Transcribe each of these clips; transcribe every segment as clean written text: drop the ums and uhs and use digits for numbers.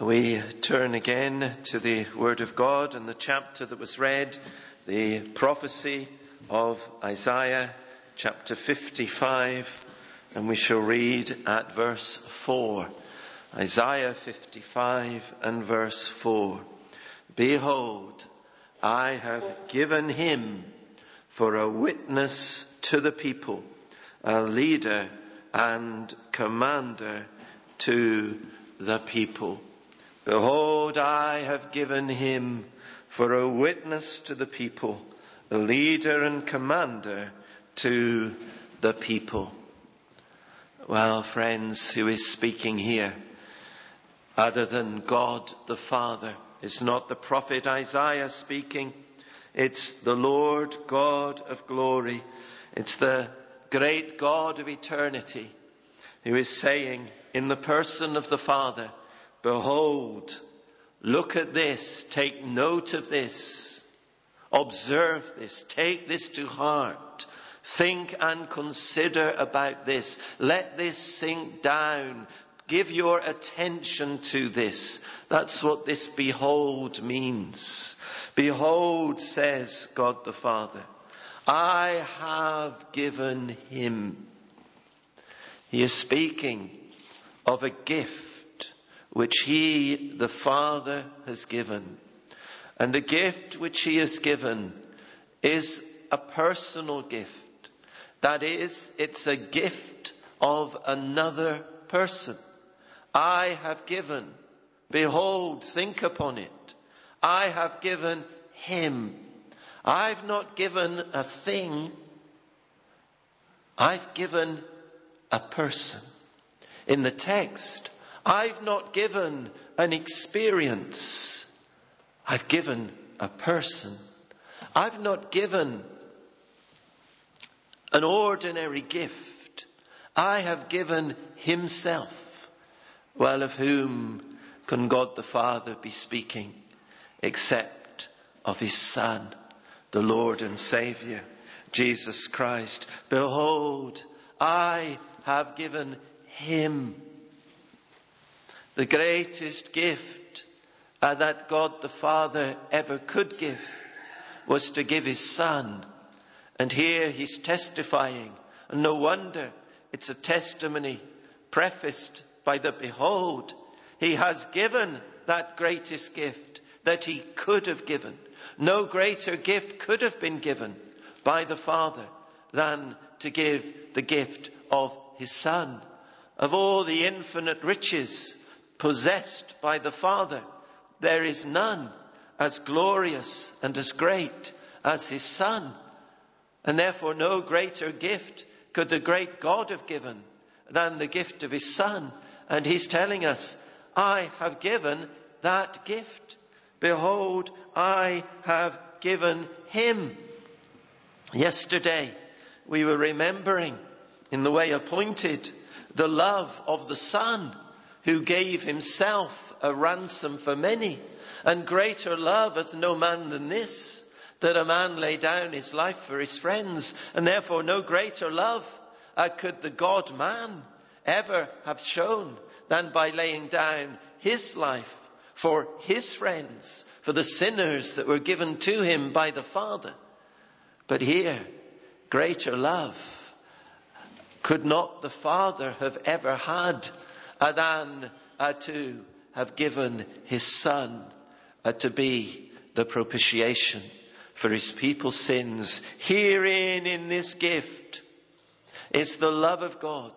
We turn again to the Word of God and the chapter that was read, the prophecy of Isaiah, chapter 55, and we shall read at verse 4. Isaiah 55 and verse 4. Behold, I have given him for a witness to the people, a leader and commander to the people. Behold, I have given him for a witness to the people, a leader and commander to the people. Well, friends, who is speaking here other than God the Father? It's not the prophet Isaiah speaking. It's the Lord God of glory. It's the great God of eternity who is saying in the person of the Father, behold, look at this, take note of this, observe this, take this to heart, think and consider about this, let this sink down, give your attention to this. That's what this behold means. Behold, says God the Father, I have given him. He is speaking of a gift which he, the Father, has given. And the gift which he has given is a personal gift. That is, it's a gift of another person. I have given. Behold, think upon it. I have given him. I've not given a thing. I've given a person. In the text, I've not given an experience. I've given a person. I've not given an ordinary gift. I have given himself. Well, of whom can God the Father be speaking except of his Son, the Lord and Saviour, Jesus Christ? Behold, I have given him. The greatest gift that God the Father ever could give was to give his Son. And here he's testifying. And no wonder it's a testimony prefaced by the behold. He has given that greatest gift that he could have given. No greater gift could have been given by the Father than to give the gift of his Son. Of all the infinite riches possessed by the Father, there is none as glorious and as great as his Son. And therefore no greater gift could the great God have given than the gift of his Son. And he's telling us, I have given that gift. Behold, I have given him. Yesterday we were remembering, in the way appointed, the love of the Son, who gave himself a ransom for many. And greater love hath no man than this, that a man lay down his life for his friends. And therefore no greater love could the God-man ever have shown than by laying down his life for his friends, for the sinners that were given to him by the Father. But here, greater love could not the Father have ever had than to have given his Son to be the propitiation for his people's sins. Herein, in this gift, is the love of God,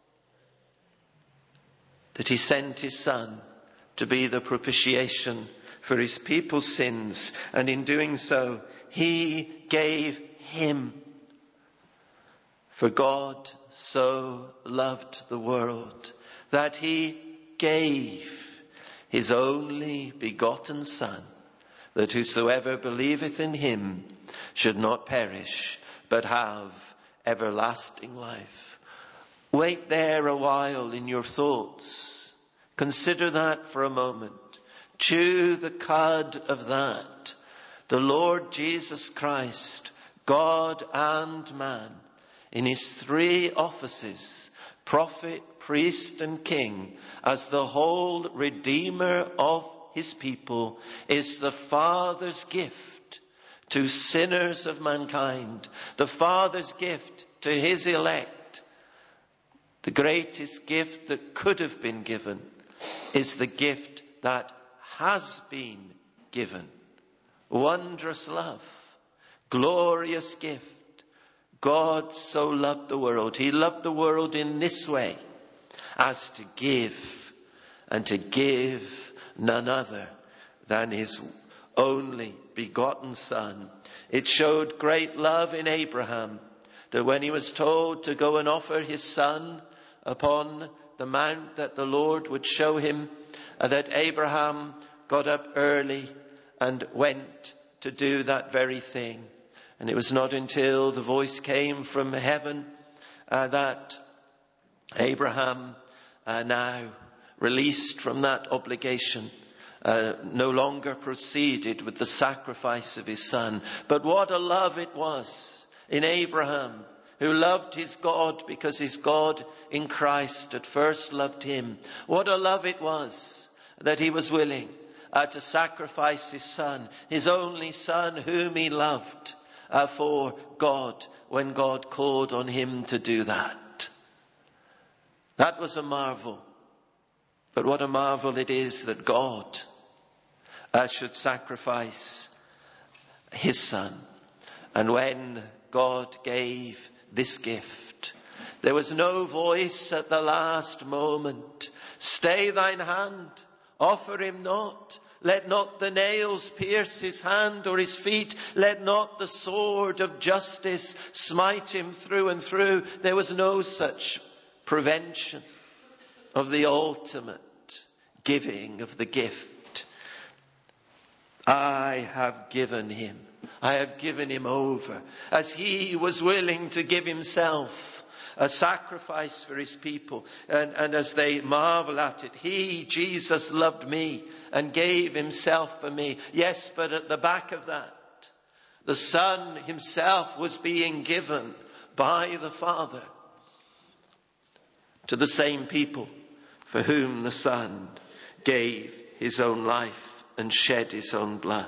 that he sent his Son to be the propitiation for his people's sins. And in doing so, he gave him. For God so loved the world that he gave his only begotten Son, that whosoever believeth in him should not perish, but have everlasting life. Wait there a while in your thoughts. Consider that for a moment. Chew the cud of that. The Lord Jesus Christ, God and man, in his three offices, prophet, priest and king, as the whole Redeemer of his people, is the Father's gift to sinners of mankind, the Father's gift to his elect. The greatest gift that could have been given is the gift that has been given. Wondrous love, glorious gift. God so loved the world. He loved the world in this way, as to give, and to give none other than his only begotten Son. It showed great love in Abraham, that when he was told to go and offer his son upon the mount that the Lord would show him, that Abraham got up early and went to do that very thing. And it was not until the voice came from heaven that Abraham, now released from that obligation, no longer proceeded with the sacrifice of his son. But what a love it was in Abraham, who loved his God because his God in Christ at first loved him. What a love it was that he was willing to sacrifice his son, his only son whom he loved, for God, when God called on him to do that. That was a marvel. But what a marvel it is that God should sacrifice his son. And when God gave this gift, there was no voice at the last moment, "Stay thine hand, offer him not. Let not the nails pierce his hand or his feet. Let not the sword of justice smite him through and through." There was no such prevention of the ultimate giving of the gift. I have given him. I have given him over, as he was willing to give himself a sacrifice for his people. And as they marvel at it, he, Jesus, loved me and gave himself for me. Yes, but at the back of that, the Son himself was being given by the Father to the same people for whom the Son gave his own life and shed his own blood.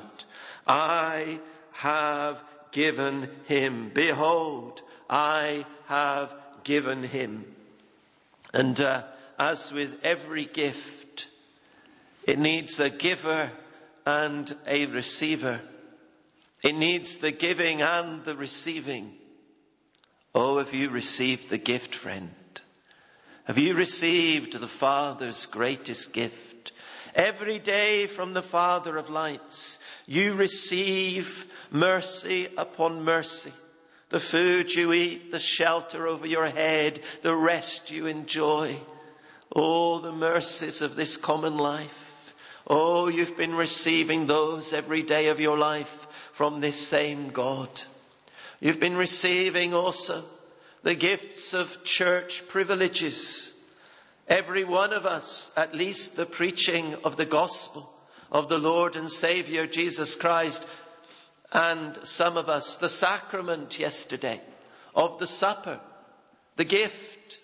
I have given him. Behold, I have given him. And as with every gift, it needs a giver and a receiver. It needs the giving and the receiving. Oh, have you received the gift, friend? Have you received the Father's greatest gift? Every day from the Father of lights, you receive mercy upon mercy. The food you eat, the shelter over your head, the rest you enjoy. Oh, the mercies of this common life. Oh, you've been receiving those every day of your life from this same God. You've been receiving also the gifts of church privileges. Every one of us, at least the preaching of the gospel of the Lord and Saviour Jesus Christ, and some of us, the sacrament yesterday of the supper, the gift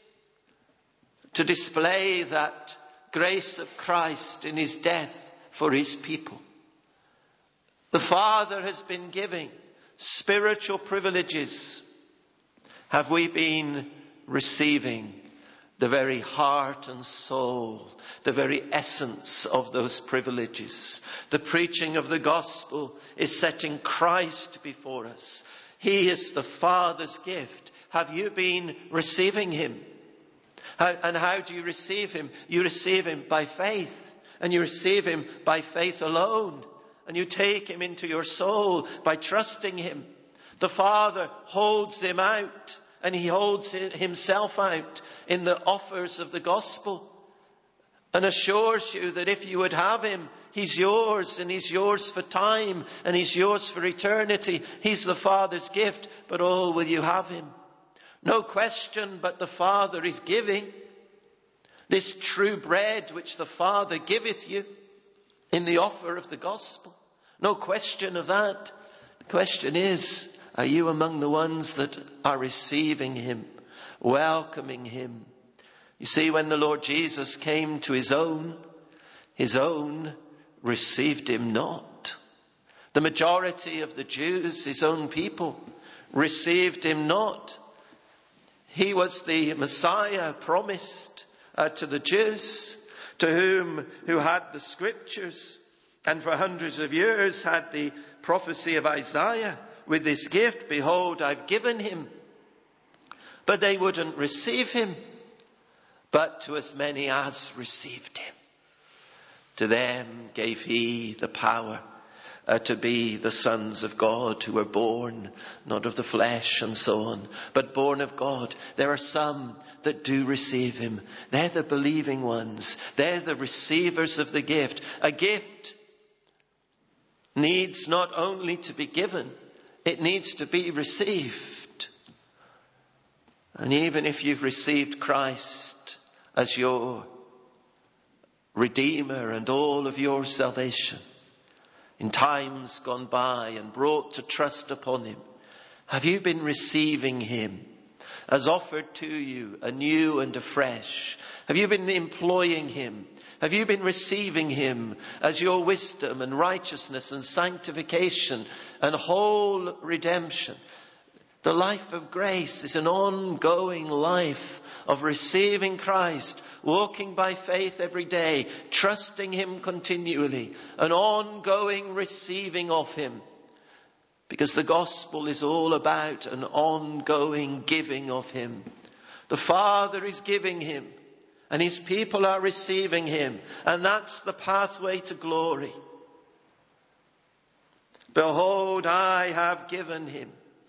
to display that grace of Christ in his death for his people. The Father has been giving spiritual privileges. Have we been receiving the very heart and soul, the very essence of those privileges? The preaching of the gospel is setting Christ before us. He is the Father's gift. Have you been receiving him? And how do you receive him? You receive him by faith, and you receive him by faith alone. And you take him into your soul by trusting him. The Father holds him out, and he holds himself out in the offers of the gospel, and assures you that if you would have him, he's yours, and he's yours for time, and he's yours for eternity. He's the Father's gift, but oh, will you have him? No question but the Father is giving this true bread which the Father giveth you in the offer of the gospel. No question of that. The question is, are you among the ones that are receiving him, welcoming him, You see, when the Lord Jesus came to his own received him not. The majority of the Jews, his own people, received him not. He was the Messiah promised to the Jews, who had the scriptures and for hundreds of years had the prophecy of Isaiah with this gift, behold, I've given him. But they wouldn't receive him. But to as many as received him, to them gave he the power to be the sons of God, who were born not of the flesh and so on, but born of God. There are some that do receive him. They're the believing ones. They're the receivers of the gift. A gift needs not only to be given, it needs to be received. And even if you've received Christ as your Redeemer and all of your salvation, in times gone by and brought to trust upon him, have you been receiving him as offered to you anew and afresh? Have you been employing him? Have you been receiving him as your wisdom and righteousness and sanctification and whole redemption? The life of grace is an ongoing life of receiving Christ, walking by faith every day, trusting him continually, an ongoing receiving of him. Because the gospel is all about an ongoing giving of him. The Father is giving him, and his people are receiving him, and that's the pathway to glory. Behold, I have given him.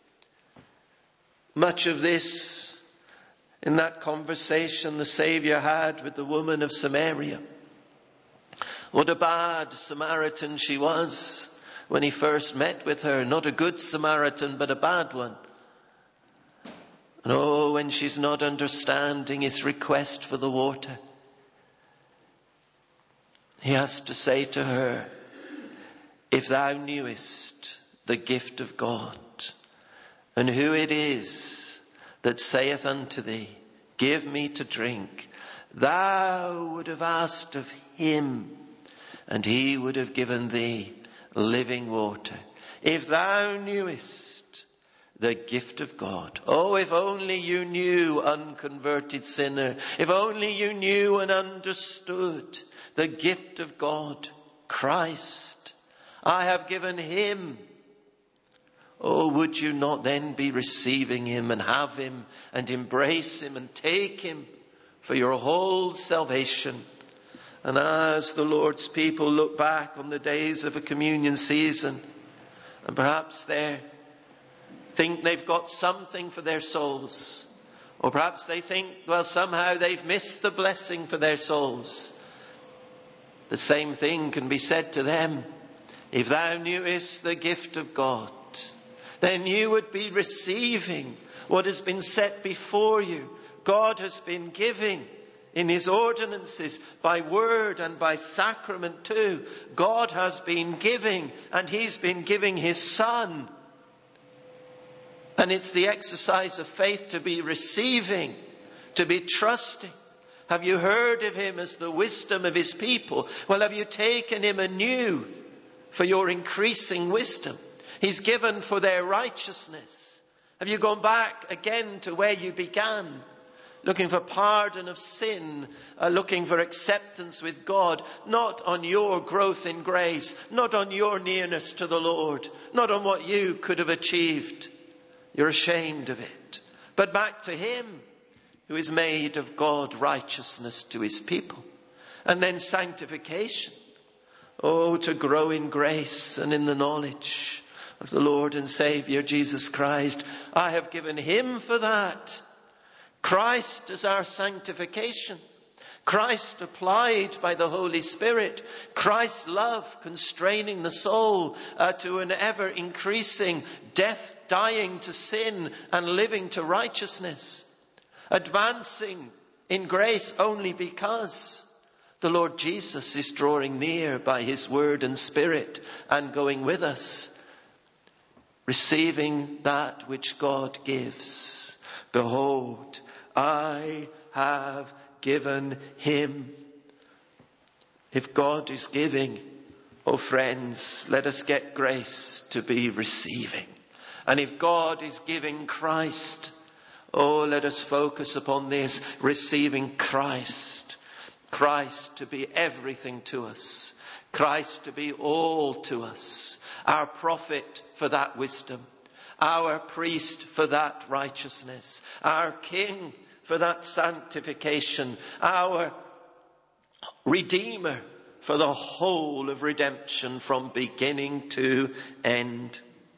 Much of this in that conversation the Saviour had with the woman of Samaria. What a bad Samaritan she was when he first met with her. Not a good Samaritan, but a bad one. And oh, when she's not understanding his request for the water, he has to say to her, if thou knewest the gift of God, and who it is that saith unto thee, give me to drink, thou would have asked of him, and he would have given thee living water. If thou knewest the gift of God. Oh, if only you knew, unconverted sinner. If only you knew and understood the gift of God, Christ. I have given him. Oh, would you not then be receiving him and have him and embrace him and take him for your whole salvation? And as the Lord's people look back on the days of a communion season, and perhaps they think they've got something for their souls, or perhaps they think, well, somehow they've missed the blessing for their souls, the same thing can be said to them. If thou knewest the gift of God, then you would be receiving what has been set before you. God has been giving in his ordinances, by word and by sacrament too. God has been giving, and he's been giving his Son. And it's the exercise of faith to be receiving, to be trusting. Have you heard of him as the wisdom of his people? Well, have you taken him anew for your increasing wisdom? He's given for their righteousness. Have you gone back again to where you began? Looking for pardon of sin, looking for acceptance with God, not on your growth in grace, not on your nearness to the Lord, not on what you could have achieved. You're ashamed of it. But back to him who is made of God righteousness to his people. And then sanctification. Oh, to grow in grace and in the knowledge of the Lord and Saviour Jesus Christ. I have given him for that. Christ is our sanctification. Christ applied by the Holy Spirit. Christ's love constraining the soul to an ever increasing death, dying to sin and living to righteousness. Advancing in grace only because the Lord Jesus is drawing near by his word and spirit and going with us. Receiving that which God gives. Behold, I have given him. If God is giving, oh friends, let us get grace to be receiving. And if God is giving Christ, oh, let us focus upon this, receiving Christ. Christ to be everything to us. Christ to be all to us. Our prophet for that wisdom. Our priest for that righteousness. Our king for that sanctification. Our redeemer for the whole of redemption from beginning to end.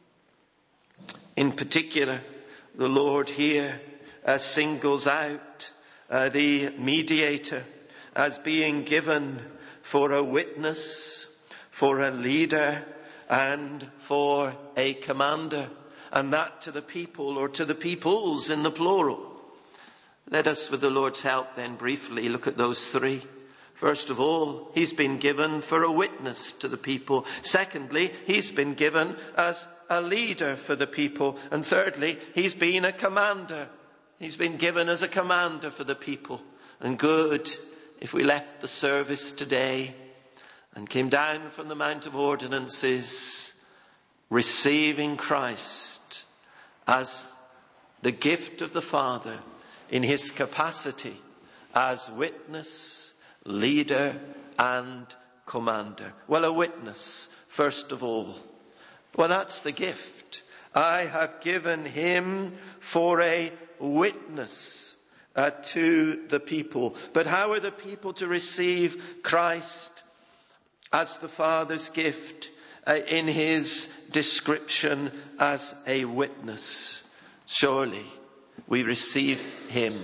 In particular, the Lord here singles out the mediator as being given for a witness, for a leader, and for a commander. And that to the people, or to the peoples in the plural. Let us, with the Lord's help, then briefly look at those three. First of all, he's been given for a witness to the people. Secondly, he's been given as a leader for the people. And thirdly, he's been a commander. He's been given as a commander for the people. And good if we left the service today and came down from the Mount of Ordinances, receiving Christ as the gift of the Father in his capacity as witness, leader and commander. Well, a witness, first of all. Well, that's the gift. I have given him for a witness to the people. But how are the people to receive Christ as the Father's gift in his description as a witness? Surely we receive him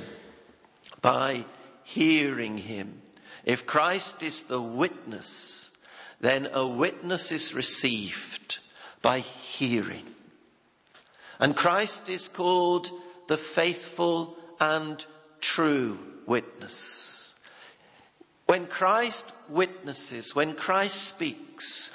by hearing him. If Christ is the witness, then a witness is received by hearing. And Christ is called the faithful and true witness. When Christ witnesses, when Christ speaks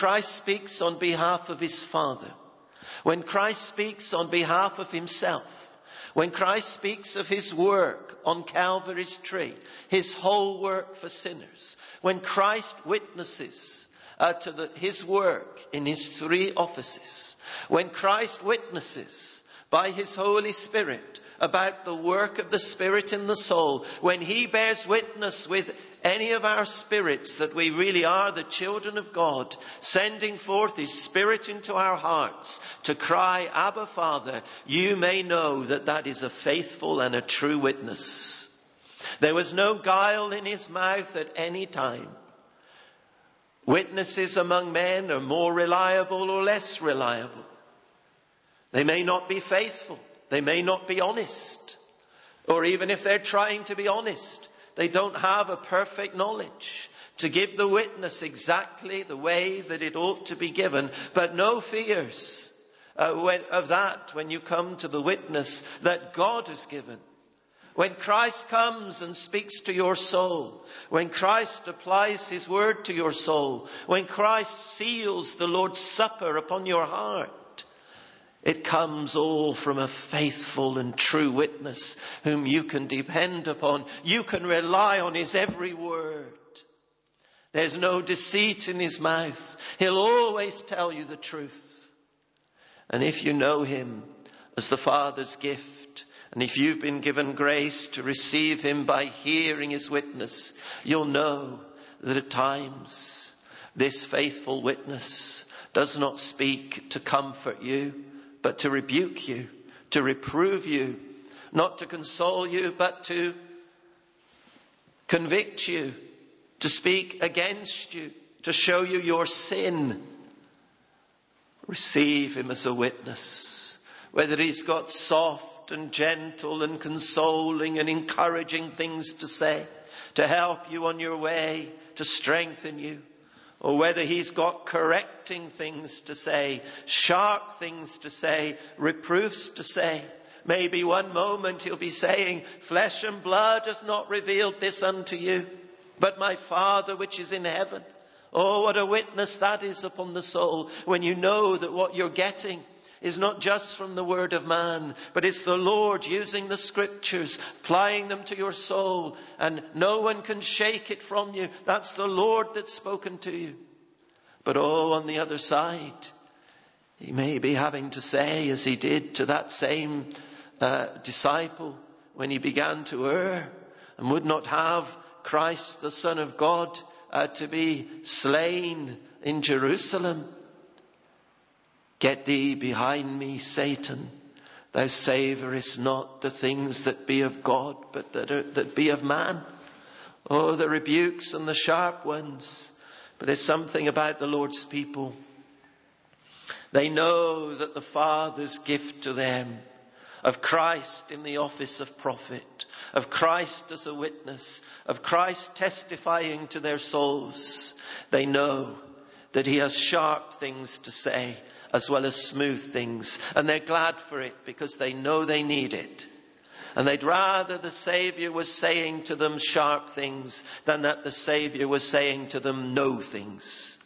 on behalf of his Father, when Christ speaks on behalf of himself, when Christ speaks of his work on Calvary's tree, his whole work for sinners, when Christ witnesses to his work in his three offices, when Christ witnesses by his Holy Spirit about the work of the Spirit in the soul, when he bears witness with any of our spirits that we really are the children of God, sending forth his Spirit into our hearts to cry, Abba, Father, you may know that that is a faithful and a true witness. There was no guile in his mouth at any time. Witnesses among men are more reliable or less reliable. They may not be faithful. They may not be honest. Or even if they're trying to be honest, they don't have a perfect knowledge to give the witness exactly the way that it ought to be given. But no fears of that when you come to the witness that God has given. When Christ comes and speaks to your soul, when Christ applies his word to your soul, when Christ seals the Lord's Supper upon your heart, it comes all from a faithful and true witness whom you can depend upon. You can rely on his every word. There's no deceit in his mouth. He'll always tell you the truth. And if you know him as the Father's gift, and if you've been given grace to receive him by hearing his witness, you'll know that at times this faithful witness does not speak to comfort you, but to rebuke you, to reprove you, not to console you, but to convict you, to speak against you, to show you your sin. Receive him as a witness, whether he's got soft and gentle and consoling and encouraging things to say, to help you on your way, to strengthen you, or whether he's got correcting things to say, sharp things to say, reproofs to say. Maybe one moment he'll be saying, flesh and blood has not revealed this unto you, but my Father which is in heaven. Oh, what a witness that is upon the soul when you know that what you're getting is not just from the word of man, but it's the Lord using the scriptures, applying them to your soul, and no one can shake it from you. That's the Lord that's spoken to you. But on the other side, he may be having to say, as he did to that same disciple when he began to err and would not have Christ, the Son of God, to be slain in Jerusalem. Get thee behind me, Satan. Thou savourest not the things that be of God, but that be of man. Oh, the rebukes and the sharp ones. But there's something about the Lord's people. They know that the Father's gift to them of Christ in the office of prophet, of Christ as a witness, of Christ testifying to their souls, they know that he has sharp things to say as well as smooth things. And they're glad for it because they know they need it. And they'd rather the Saviour was saying to them sharp things than that the Saviour was saying to them no things.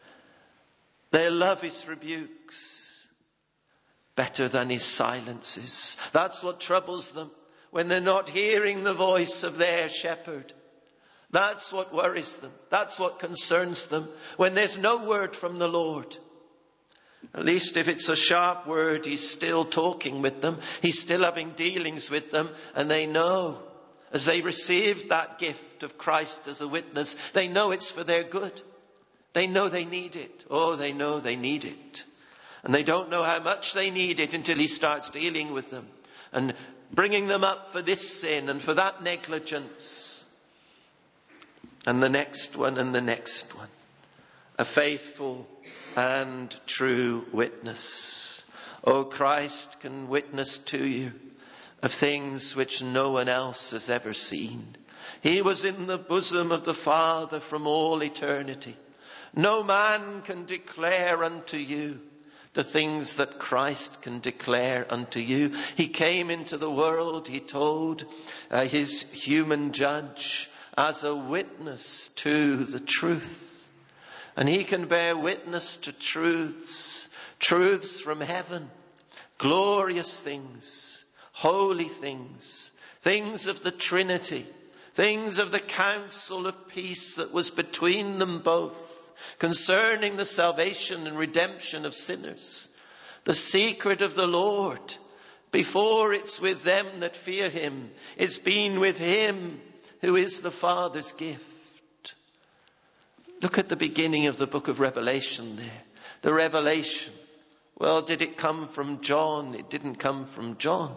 They love his rebukes better than his silences. That's what troubles them when they're not hearing the voice of their shepherd. That's what worries them. That's what concerns them. When there's no word from the Lord. At least if it's a sharp word, he's still talking with them. He's still having dealings with them. And they know, as they receive that gift of Christ as a witness, they know it's for their good. They know they need it. Oh, they know they need it. And they don't know how much they need it until he starts dealing with them and bringing them up for this sin and for that negligence. And the next one and the next one. A faithful and true witness. Oh, Christ can witness to you of things which no one else has ever seen. He was in the bosom of the Father from all eternity. No man can declare unto you the things that Christ can declare unto you. He came into the world, he told his human judge, as a witness to the truth. And he can bear witness to truths from heaven, glorious things, holy things, things of the Trinity, things of the counsel of peace that was between them both, concerning the salvation and redemption of sinners. The secret of the Lord, before it's with them that fear him, it's been with him who is the Father's gift. Look at the beginning of the book of Revelation there. The revelation. Well, did it come from John? It didn't come from John.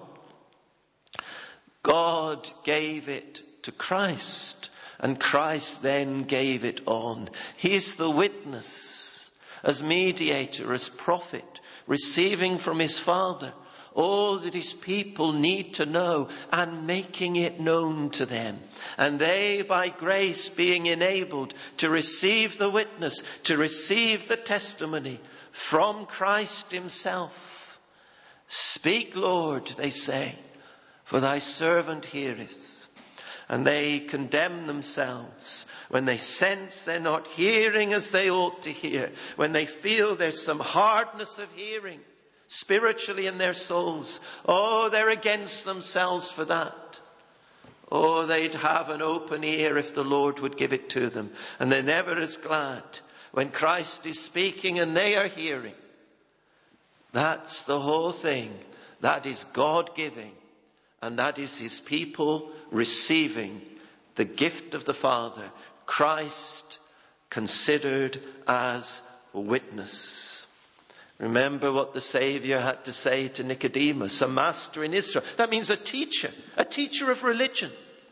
God gave it to Christ. And Christ then gave it on. He's the witness, as mediator, as prophet, receiving from his Father all that his people need to know and making it known to them. And they, by grace, being enabled to receive the witness, to receive the testimony from Christ himself. Speak, Lord, they say, for thy servant heareth. And they condemn themselves when they sense they're not hearing as they ought to hear. When they feel there's some hardness of hearing spiritually in their souls. Oh, they're against themselves for that. Oh, they'd have an open ear if the Lord would give it to them. And they're never as glad when Christ is speaking and they are hearing. That's the whole thing. That is God giving. And that is his people receiving the gift of the Father, Christ considered as a witness. Remember what the Saviour had to say to Nicodemus, a master in Israel. That means a teacher of religion.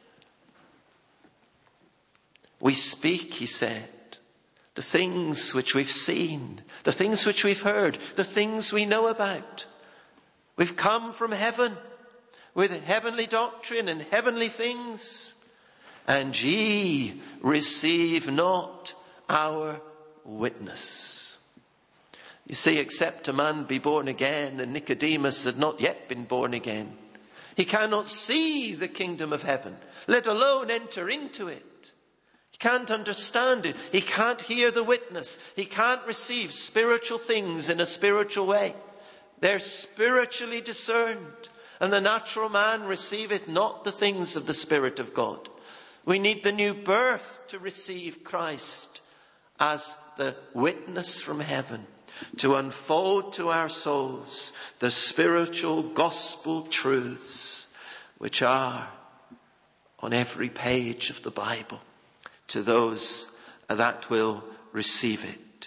We speak, he said, the things which we've seen, the things which we've heard, the things we know about. We've come from heaven with heavenly doctrine and heavenly things, and ye receive not our witness. You see, except a man be born again, and Nicodemus had not yet been born again, he cannot see the kingdom of heaven, let alone enter into it. He can't understand it. He can't hear the witness. He can't receive spiritual things in a spiritual way. They're spiritually discerned. And the natural man receiveth not the things of the Spirit of God. We need the new birth to receive Christ as the witness from heaven, to unfold to our souls the spiritual gospel truths which are on every page of the Bible, to those that will receive it.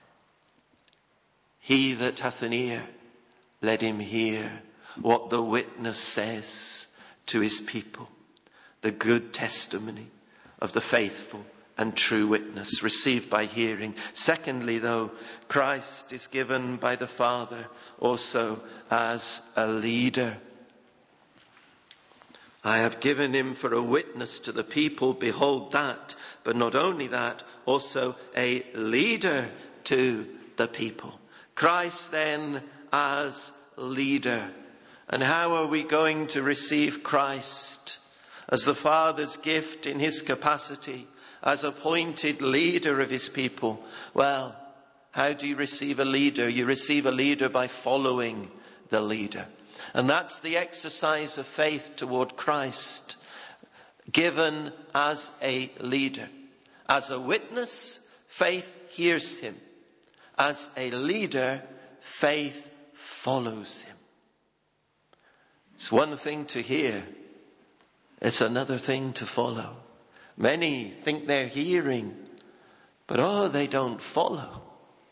He that hath an ear, let him hear what the witness says to his people. The good testimony of the faithful and true witness received by hearing. Secondly, though, Christ is given by the Father also as a leader. I have given him for a witness to the people. Behold that. But not only that, also a leader to the people. Christ then as leader. And how are we going to receive Christ as the Father's gift in his capacity as appointed leader of his people? Well, how do you receive a leader? You receive a leader by following the leader. And that's the exercise of faith toward Christ, given as a leader. As a witness, faith hears him. As a leader, faith follows him. It's one thing to hear. It's another thing to follow. Many think they're hearing, but they don't follow.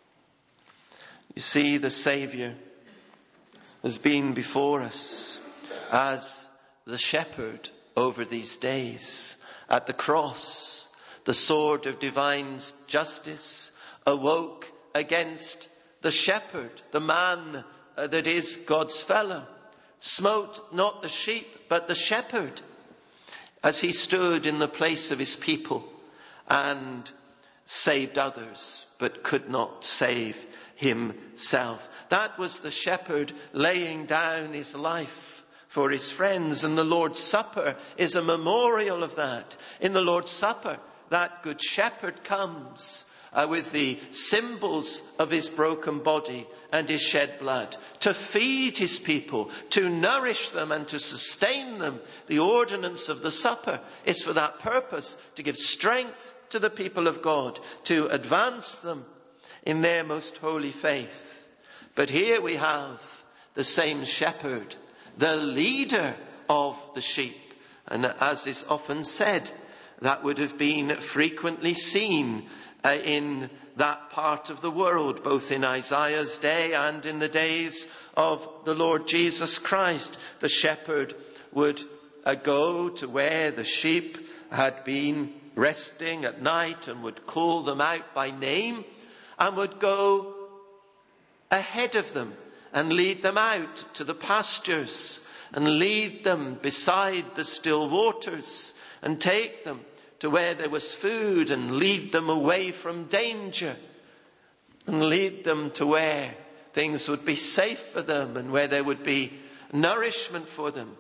You see, the Saviour has been before us as the shepherd over these days. At the cross, the sword of divine justice awoke against the shepherd, the man that is God's fellow. Smote not the sheep, but the shepherd, as he stood in the place of his people and saved others, but could not save himself. That was the shepherd laying down his life for his friends. And the Lord's Supper is a memorial of that. In the Lord's Supper, that good shepherd comes with the symbols of his broken body and his shed blood, to feed his people, to nourish them and to sustain them. The ordinance of the supper is for that purpose, to give strength to the people of God, to advance them in their most holy faith. But here we have the same shepherd, the leader of the sheep. And as is often said, that would have been frequently seen in that part of the world, both in Isaiah's day and in the days of the Lord Jesus Christ. The shepherd would go to where the sheep had been resting at night and would call them out by name and would go ahead of them and lead them out to the pastures and lead them beside the still waters and take them to where there was food and lead them away from danger and lead them to where things would be safe for them and where there would be nourishment for them.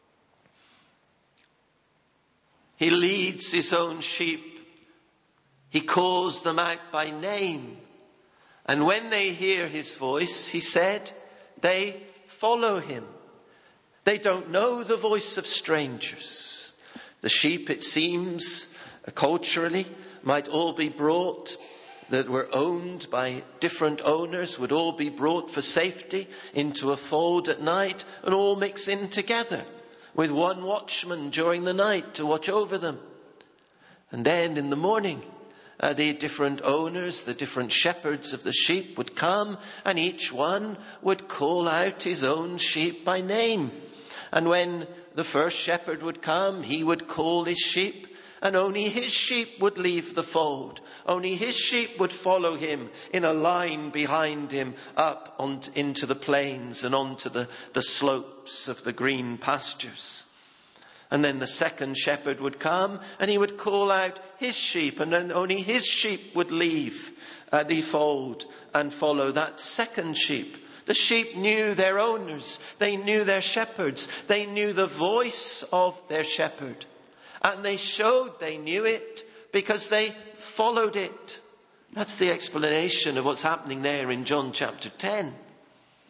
He leads his own sheep. He calls them out by name. And when they hear his voice, he said, they follow him. They don't know the voice of strangers. The sheep, it seems, culturally, might all be brought, that were owned by different owners, would all be brought for safety into a fold at night and all mix in together with one watchman during the night to watch over them. And then in the morning, the different owners, the different shepherds of the sheep would come and each one would call out his own sheep by name. And when the first shepherd would come, he would call his sheep, and only his sheep would leave the fold. Only his sheep would follow him in a line behind him up into the plains and onto the slopes of the green pastures. And then the second shepherd would come and he would call out his sheep, and then only his sheep would leave the fold and follow that second sheep. The sheep knew their owners. They knew their shepherds. They knew the voice of their shepherd. And they showed they knew it because they followed it. That's the explanation of what's happening there in John chapter 10.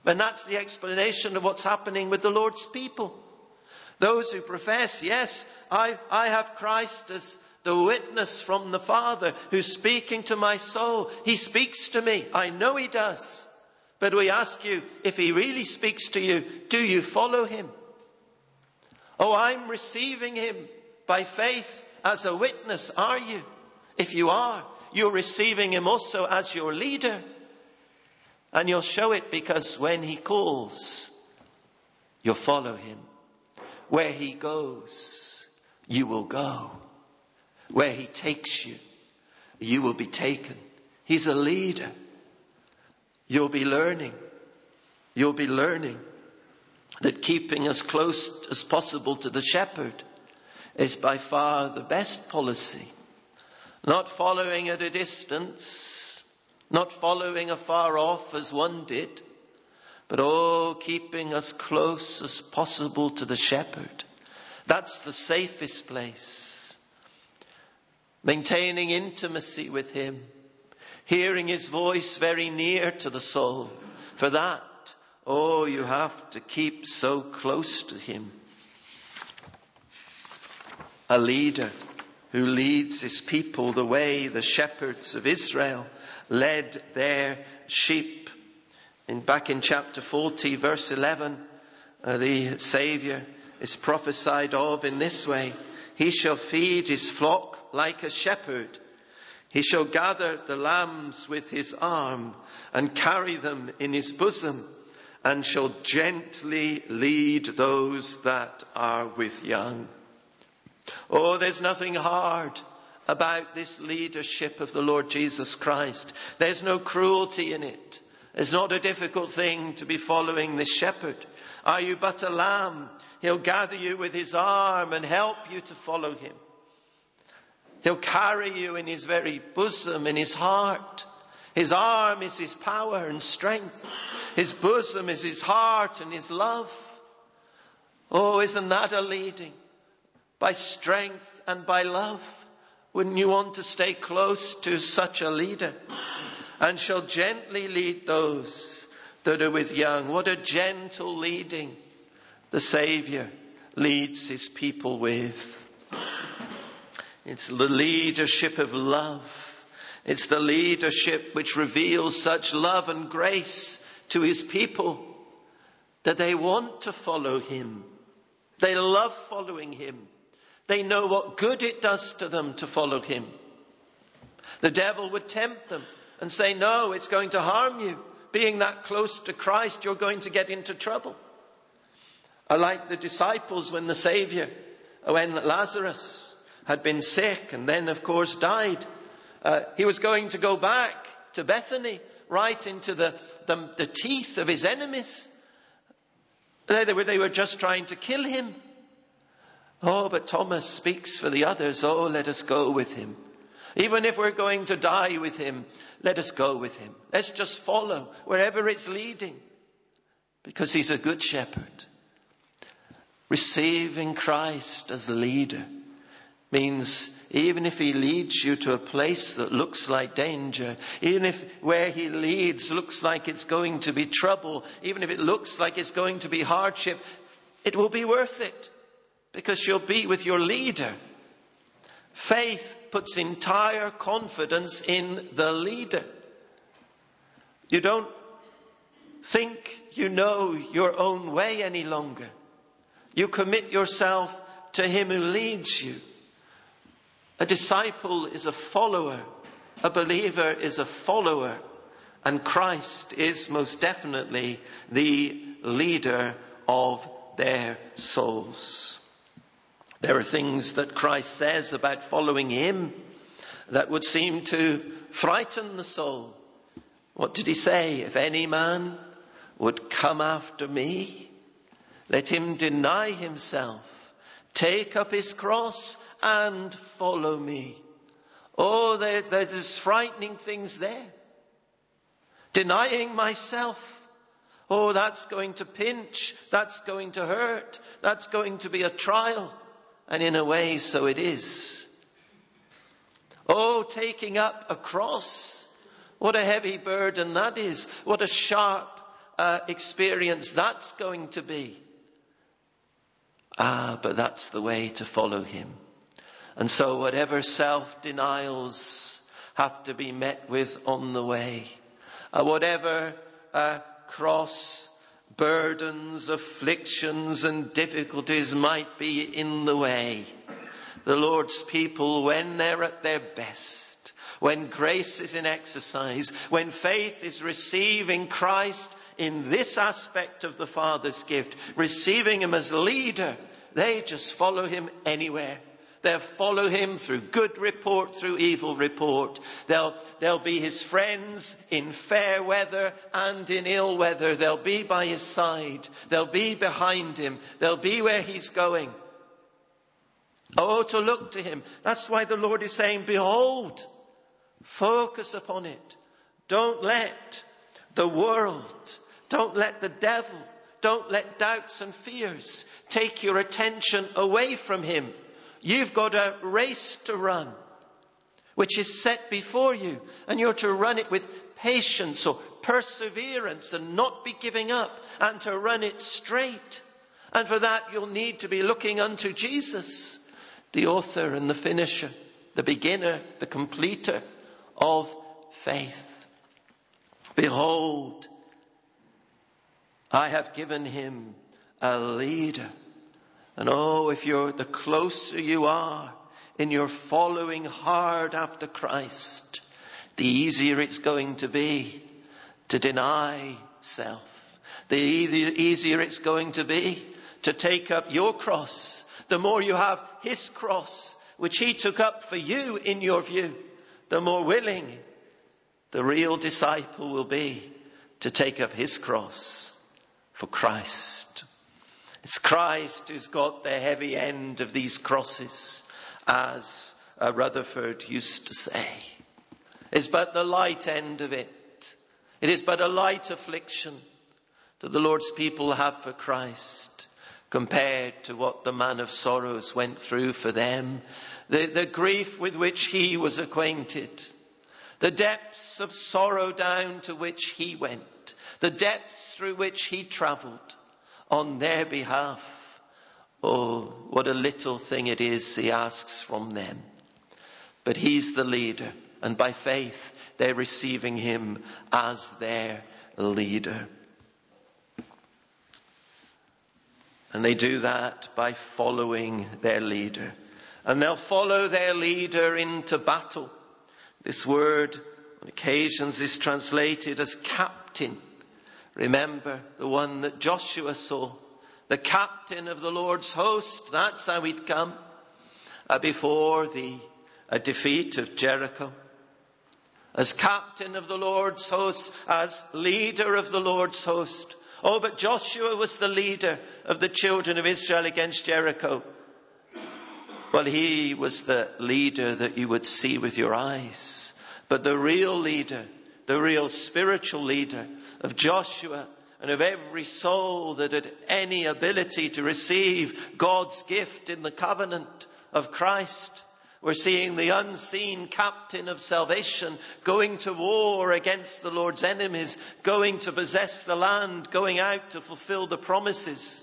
And that's the explanation of what's happening with the Lord's people. Those who profess, yes, I have Christ as the witness from the Father who's speaking to my soul. He speaks to me. I know he does. But we ask you, if he really speaks to you, do you follow him? Oh, I'm receiving him by faith as a witness. Are you? If you are, you're receiving him also as your leader. And you'll show it because when he calls, you'll follow him. Where he goes, you will go. Where he takes you, you will be taken. He's a leader. You'll be learning that keeping as close as possible to the shepherd is by far the best policy. Not following at a distance, not following afar off as one did, but keeping as close as possible to the shepherd. That's the safest place. Maintaining intimacy with him, hearing his voice very near to the soul. For that, you have to keep so close to him. A leader who leads his people the way the shepherds of Israel led their sheep. Back in chapter 40, verse 11, the Saviour is prophesied of in this way. He shall feed his flock like a shepherd. He shall gather the lambs with his arm and carry them in his bosom, and shall gently lead those that are with young. There's nothing hard about this leadership of the Lord Jesus Christ. There's no cruelty in it. It's not a difficult thing to be following this shepherd. Are you but a lamb? He'll gather you with his arm and help you to follow him. He'll carry you in his very bosom, in his heart. His arm is his power and strength. His bosom is his heart and his love. Isn't that a leading? By strength and by love. Wouldn't you want to stay close to such a leader? And shall gently lead those that are with young. What a gentle leading the Saviour leads his people with. It's the leadership of love. It's the leadership which reveals such love and grace to his people that they want to follow him. They love following him. They know what good it does to them to follow him. The devil would tempt them and say, no, it's going to harm you. Being that close to Christ, you're going to get into trouble. I like the disciples when Lazarus had been sick and then, of course, died. He was going to go back to Bethany, right into the teeth of his enemies. They were just trying to kill him. But Thomas speaks for the others. Let us go with him. Even if we're going to die with him, let us go with him. Let's just follow wherever it's leading. Because he's a good shepherd. Receiving Christ as leader means even if he leads you to a place that looks like danger, even if where he leads looks like it's going to be trouble, even if it looks like it's going to be hardship, it will be worth it. Because you'll be with your leader. Faith puts entire confidence in the leader. You don't think you know your own way any longer. You commit yourself to him who leads you. A disciple is a follower. A believer is a follower. And Christ is most definitely the leader of their souls. There are things that Christ says about following him that would seem to frighten the soul. What did he say? If any man would come after me, let him deny himself, take up his cross and follow me. There's frightening things there. Denying myself. That's going to pinch. That's going to hurt. That's going to be a trial. And in a way, so it is. Taking up a cross. What a heavy burden that is. What a sharp experience that's going to be. But that's the way to follow him. And so whatever self-denials have to be met with on the way, whatever cross burdens, afflictions and difficulties might be in the way, the Lord's people, when they're at their best, when grace is in exercise, when faith is receiving Christ in this aspect of the Father's gift, receiving him as leader, they just follow him anywhere. They'll follow him through good report, through evil report. They'll be his friends in fair weather and in ill weather. They'll be by his side. They'll be behind him. They'll be where he's going. Oh, to look to him. That's why the Lord is saying, behold, focus upon it. Don't let the world, don't let the devil, don't let doubts and fears take your attention away from him. You've got a race to run, which is set before you, and you're to run it with patience or perseverance and not be giving up, and to run it straight. And for that you'll need to be looking unto Jesus, the author and the finisher, the beginner, the completer of faith. Behold, I have given him a leader. And oh, if the closer you are in your following hard after Christ, the easier it's going to be to deny self. The easier it's going to be to take up your cross. The more you have his cross, which he took up for you in your view, the more willing the real disciple will be to take up his cross for Christ. It's Christ who's got the heavy end of these crosses, as Rutherford used to say. It's but the light end of it. It is but a light affliction that the Lord's people have for Christ, compared to what the man of sorrows went through for them. The grief with which he was acquainted, the depths of sorrow down to which he went, the depths through which he travelled on their behalf. Oh, what a little thing it is he asks from them. But he's the leader, and by faith they're receiving him as their leader. And they do that by following their leader. And they'll follow their leader into battle. This word on occasions is translated as captain. Remember the one that Joshua saw, the captain of the Lord's host. That's how he'd come before the defeat of Jericho. As captain of the Lord's host, as leader of the Lord's host. Oh, but Joshua was the leader of the children of Israel against Jericho. Well, he was the leader that you would see with your eyes. But the real leader, the real spiritual leader of Joshua and of every soul that had any ability to receive God's gift in the covenant of Christ. We're seeing the unseen captain of salvation going to war against the Lord's enemies, going to possess the land, going out to fulfill the promises.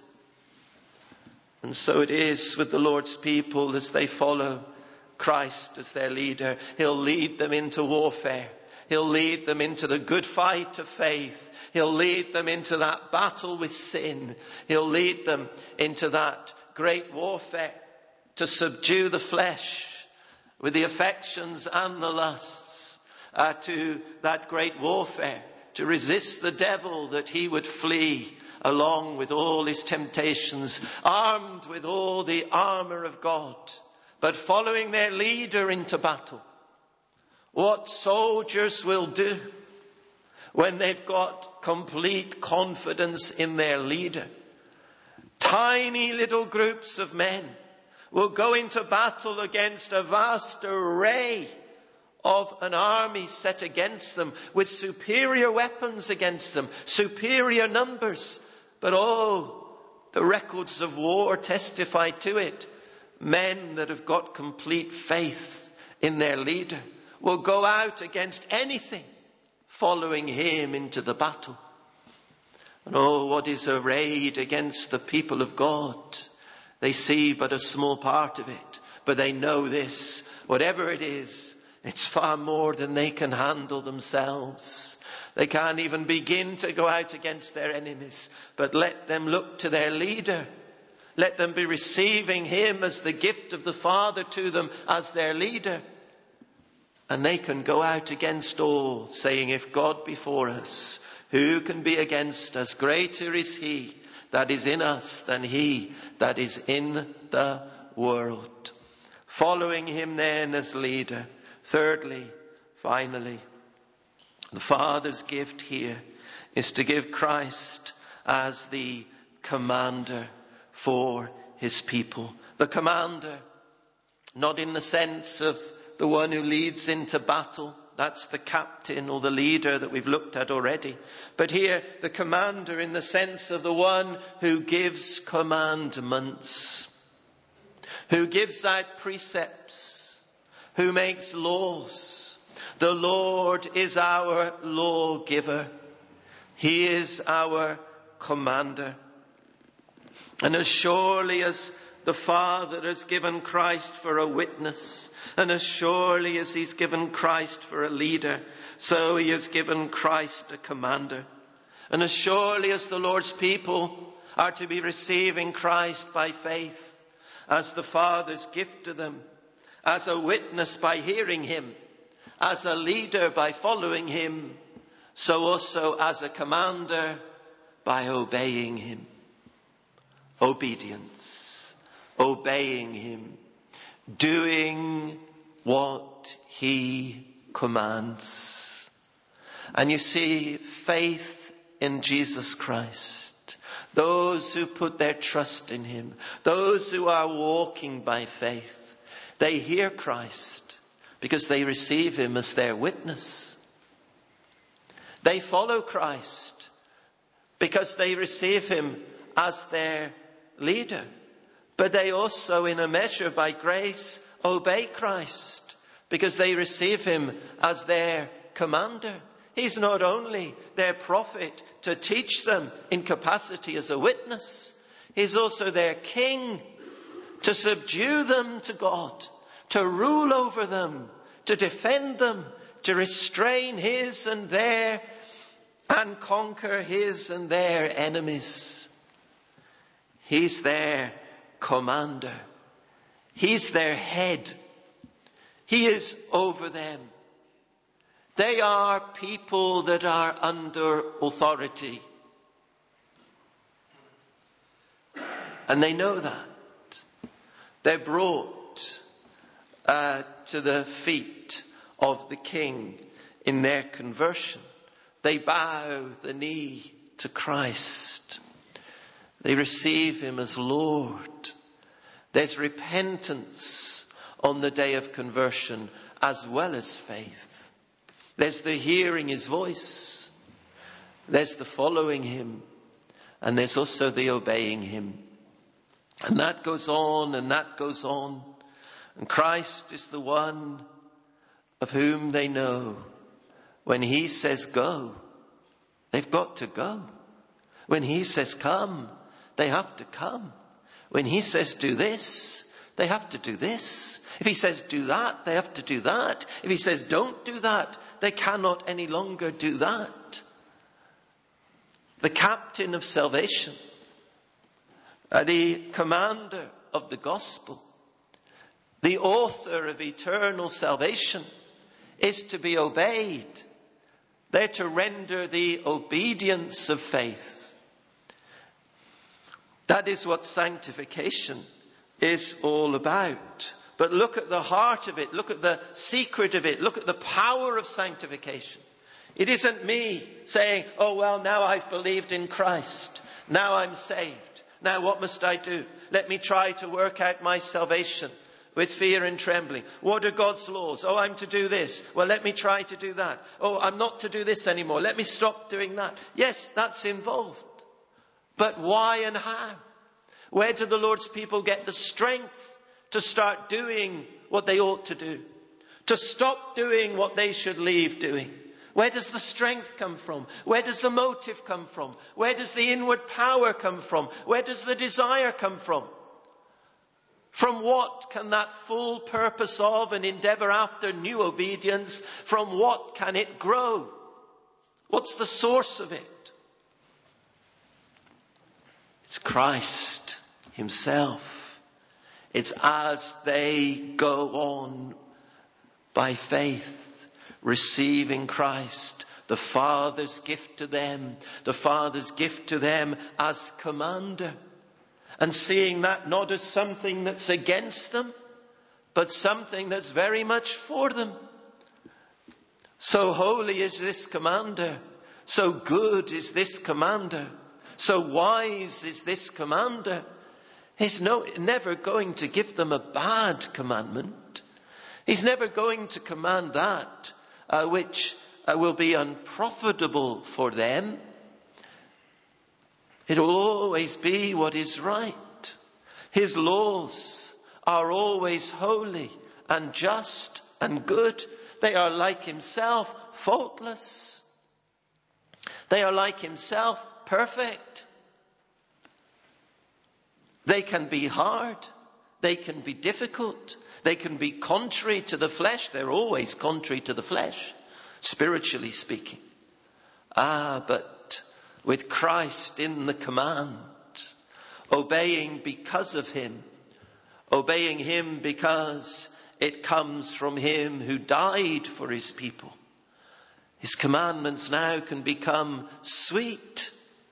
And so it is with the Lord's people as they follow Christ as their leader. He'll lead them into warfare. He'll lead them into the good fight of faith. He'll lead them into that battle with sin. He'll lead them into that great warfare to subdue the flesh with the affections and the lusts, to that great warfare to resist the devil that he would flee along with all his temptations, armed with all the armour of God, but following their leader into battle. What soldiers will do when they've got complete confidence in their leader. Tiny little groups of men will go into battle against a vast array of an army set against them, with superior weapons against them, superior numbers. But oh, the records of war testify to it. Men that have got complete faith in their leader will go out against anything following him into the battle. And oh, what is arrayed against the people of God? They see but a small part of it, but they know this: whatever it is, it's far more than they can handle themselves. They can't even begin to go out against their enemies, but let them look to their leader. Let them be receiving him as the gift of the Father to them as their leader. And they can go out against all, saying, if God be for us, who can be against us? Greater is he that is in us than he that is in the world. Following him then as leader. Thirdly, finally, the Father's gift here is to give Christ as the commander for his people. The commander, not in the sense of the one who leads into battle. That's the captain or the leader that we've looked at already. But here, the commander in the sense of the one who gives commandments, who gives out precepts, who makes laws. The Lord is our lawgiver. He is our commander. And as surely as the Father has given Christ for a witness, and as surely as he's given Christ for a leader, so he has given Christ a commander. And as surely as the Lord's people are to be receiving Christ by faith, as the Father's gift to them, as a witness by hearing him, as a leader by following him, so also as a commander by obeying him. Obedience, obeying him, doing what he commands. And you see, faith in Jesus Christ, those who put their trust in him, those who are walking by faith, they hear Christ because they receive him as their witness. They follow Christ because they receive him as their leader. But they also, in a measure by grace, obey Christ because they receive him as their commander. He's not only their prophet to teach them in capacity as a witness, he's also their king to subdue them to God, to rule over them, to defend them, to restrain his and their, and conquer his and their enemies. He's their commander. He's their head. He is over them. They are people that are under authority. And they know that. They're brought to the feet of the King in their conversion. They bow the knee to Christ. They receive him as Lord. There's repentance on the day of conversion as well as faith. There's the hearing his voice. There's the following him. And there's also the obeying him. And that goes on and that goes on. And Christ is the one of whom they know. When he says go, they've got to go. When he says come, they have to come. When he says do this, they have to do this. If he says do that, they have to do that. If he says don't do that, they cannot any longer do that. The captain of salvation, the commander of the gospel, the author of eternal salvation, is to be obeyed. They're to render the obedience of faith. That is what sanctification is all about. But look at the heart of it. Look at the secret of it. Look at the power of sanctification. It isn't me saying, oh, well, now I've believed in Christ. Now I'm saved. Now what must I do? Let me try to work out my salvation with fear and trembling. What are God's laws? Oh, I'm to do this. Well, let me try to do that. Oh, I'm not to do this anymore. Let me stop doing that. Yes, that's involved. But why and how? Where do the Lord's people get the strength to start doing what they ought to do? To stop doing what they should leave doing? Where does the strength come from? Where does the motive come from? Where does the inward power come from? Where does the desire come from? From what can that full purpose of and endeavour after new obedience, from what can it grow? What's the source of it? It's Christ himself. It's as they go on by faith, receiving Christ, the Father's gift to them as commander, and seeing that not as something that's against them, but something that's very much for them. So holy is this commander, so good is this commander, so wise is this commander. He's never going to give them a bad commandment. He's never going to command that which will be unprofitable for them. It will always be what is right. His laws are always holy and just and good. They are like himself, faultless. They are like himself, perfect. They can be hard. They can be difficult. They can be contrary to the flesh. They're always contrary to the flesh, spiritually speaking. But with Christ in the command, obeying because of him, obeying him because it comes from him who died for his people, his commandments now can become sweet.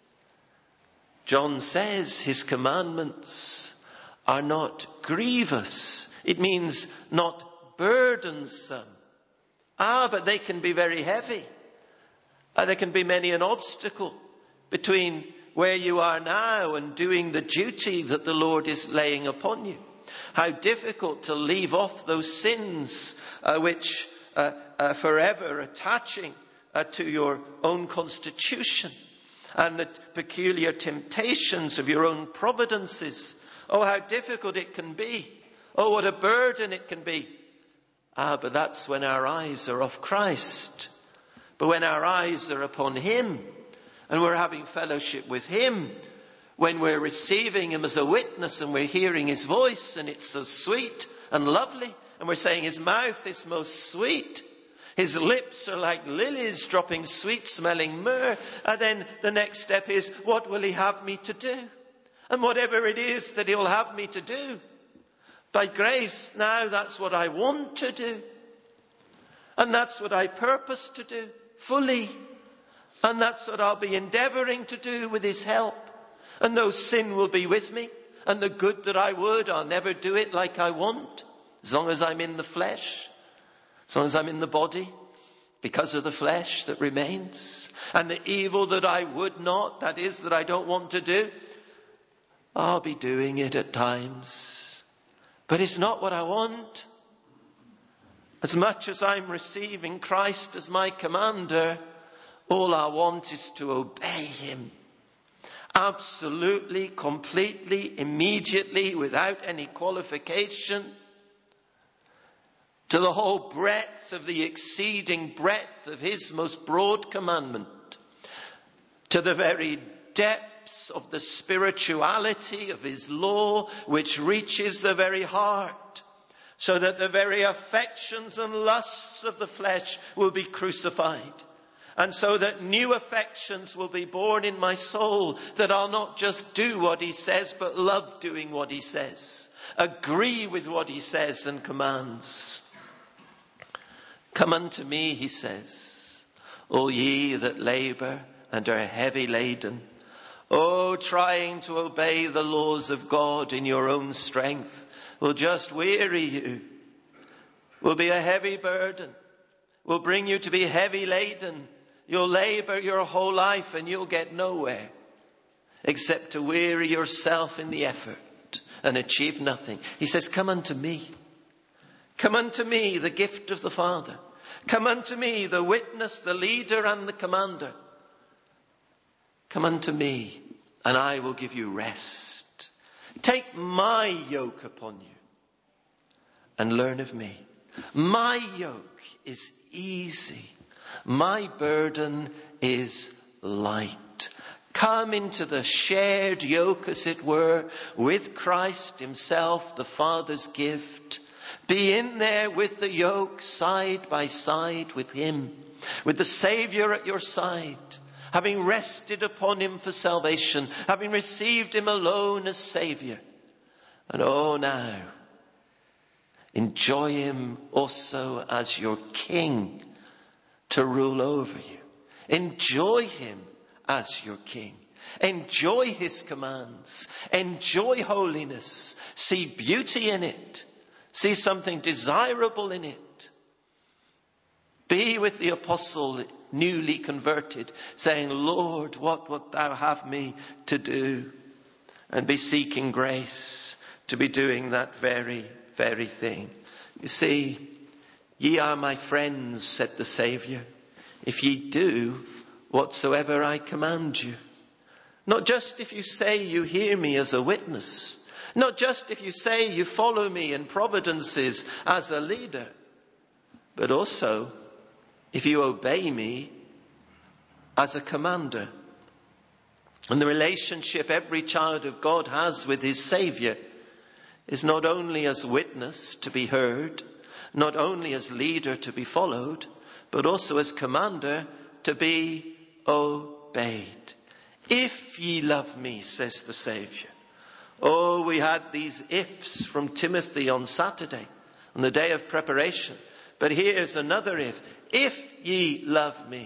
John says his commandments are not grievous. It means not burdensome. But they can be very heavy. There can be many an obstacle between where you are now and doing the duty that the Lord is laying upon you. How difficult to leave off those sins which forever attaching to your own constitution, and the peculiar temptations of your own providences. Oh, how difficult it can be. Oh, what a burden it can be. But that's when our eyes are off Christ. But when our eyes are upon him, and we're having fellowship with him, when we're receiving him as a witness and we're hearing his voice and it's so sweet and lovely, and we're saying his mouth is most sweet, his lips are like lilies dropping sweet smelling myrrh, and then the next step is, what will he have me to do? And whatever it is that he'll have me to do, by grace now that's what I want to do, and that's what I purpose to do fully, and that's what I'll be endeavouring to do with his help. And no sin will be with me, and the good that I would, I'll never do it like I want, as long as I'm in the flesh, as long as I'm in the body, because of the flesh that remains. And the evil that I would not, that is, that I don't want to do, I'll be doing it at times. But it's not what I want. As much as I'm receiving Christ as my commander, all I want is to obey him. Absolutely, completely, immediately, without any qualification. To the whole breadth of the exceeding breadth of his most broad commandment. To the very depths of the spirituality of his law, which reaches the very heart, so that the very affections and lusts of the flesh will be crucified. And so that new affections will be born in my soul, that I'll not just do what he says, but love doing what he says. Agree with what he says and commands. Come unto me, he says, all ye that labour and are heavy laden. Oh, trying to obey the laws of God in your own strength will just weary you, will be a heavy burden, will bring you to be heavy laden. You'll labour your whole life and you'll get nowhere except to weary yourself in the effort and achieve nothing. He says, come unto me. Come unto me, the gift of the Father. Come unto me, the witness, the leader and the commander. Come unto me and I will give you rest. Take my yoke upon you and learn of me. My yoke is easy My burden is light. Come into the shared yoke, as it were, with Christ himself, the Father's gift. Be in there with the yoke, side by side with him, with the Saviour at your side, having rested upon him for salvation, having received him alone as Saviour. And now, enjoy him also as your King to rule over you. Enjoy him as your King. Enjoy his commands. Enjoy holiness. See beauty in it. See something desirable in it. Be with the apostle newly converted, saying, Lord, what wilt thou have me to do? And be seeking grace to be doing that very, very thing. You see, ye are my friends, said the Saviour, if ye do whatsoever I command you. Not just if you say you hear me as a witness. Not just if you say you follow me in providences as a leader. But also if you obey me as a commander. And the relationship every child of God has with his Saviour is not only as witness to be heard, not only as leader to be followed, but also as commander to be obeyed. If ye love me, says the Saviour. Oh, we had these ifs from Timothy on Saturday, on the day of preparation. But here's another if. If ye love me,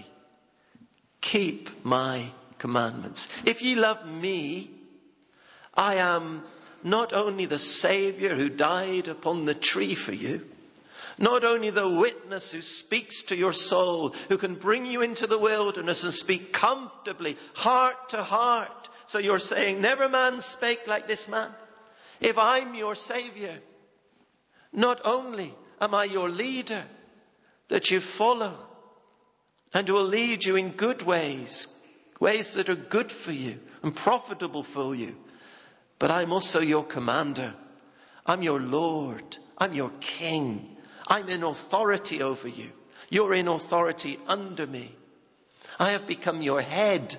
keep my commandments. If ye love me, I am not only the Saviour who died upon the tree for you, not only the witness who speaks to your soul, who can bring you into the wilderness and speak comfortably, heart to heart. So you're saying, never man spake like this man. If I'm your Saviour, not only am I your leader that you follow and will lead you in good ways, ways that are good for you and profitable for you, but I'm also your commander. I'm your Lord. I'm your King. I'm in authority over you. You're in authority under me. I have become your head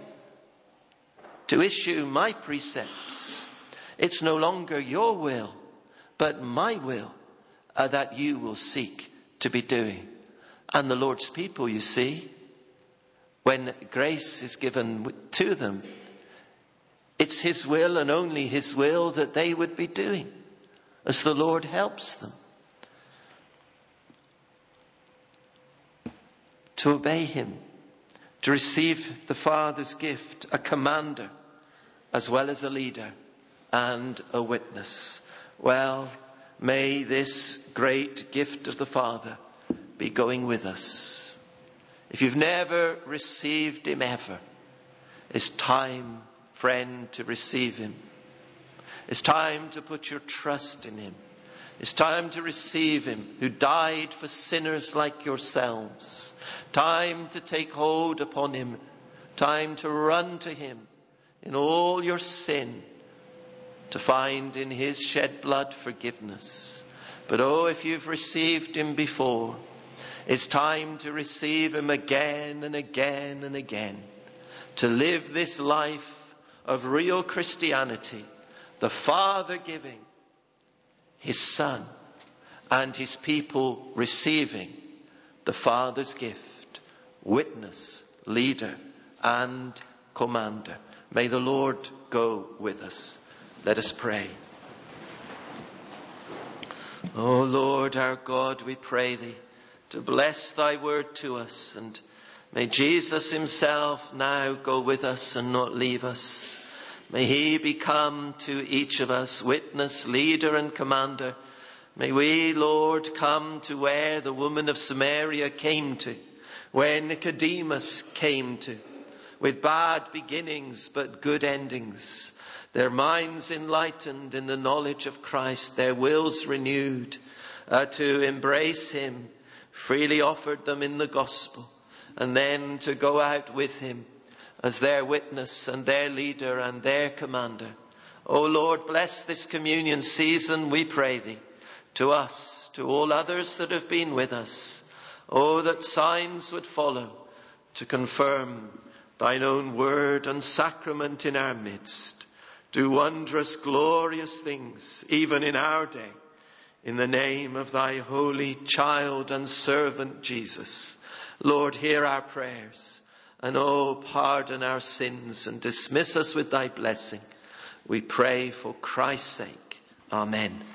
to issue my precepts. It's no longer your will, but my will that you will seek to be doing. And the Lord's people, you see, when grace is given to them, it's his will and only his will that they would be doing as the Lord helps them. To obey him, to receive the Father's gift, a commander, as well as a leader and a witness. Well, may this great gift of the Father be going with us. If you've never received him ever, it's time, friend, to receive him. It's time to put your trust in him. It's time to receive him who died for sinners like yourselves. Time to take hold upon him. Time to run to him in all your sin, to find in his shed blood forgiveness. But if you've received him before, it's time to receive him again and again and again. To live this life of real Christianity, the Father giving, his Son, and his people receiving the Father's gift, witness, leader, and commander. May the Lord go with us. Let us pray. O Lord our God, we pray thee to bless thy word to us, and may Jesus himself now go with us and not leave us. May he become to each of us witness, leader and commander. May we, Lord, come to where the woman of Samaria came to, where Nicodemus came to, with bad beginnings but good endings. Their minds enlightened in the knowledge of Christ, their wills renewed to embrace him, freely offered them in the gospel, and then to go out with him as their witness and their leader and their commander. O Lord, bless this communion season, we pray thee, to us, to all others that have been with us. Oh, that signs would follow to confirm thine own word and sacrament in our midst. Do wondrous, glorious things, even in our day, in the name of thy holy child and servant Jesus. Lord, hear our prayers, and pardon our sins and dismiss us with thy blessing. We pray for Christ's sake. Amen.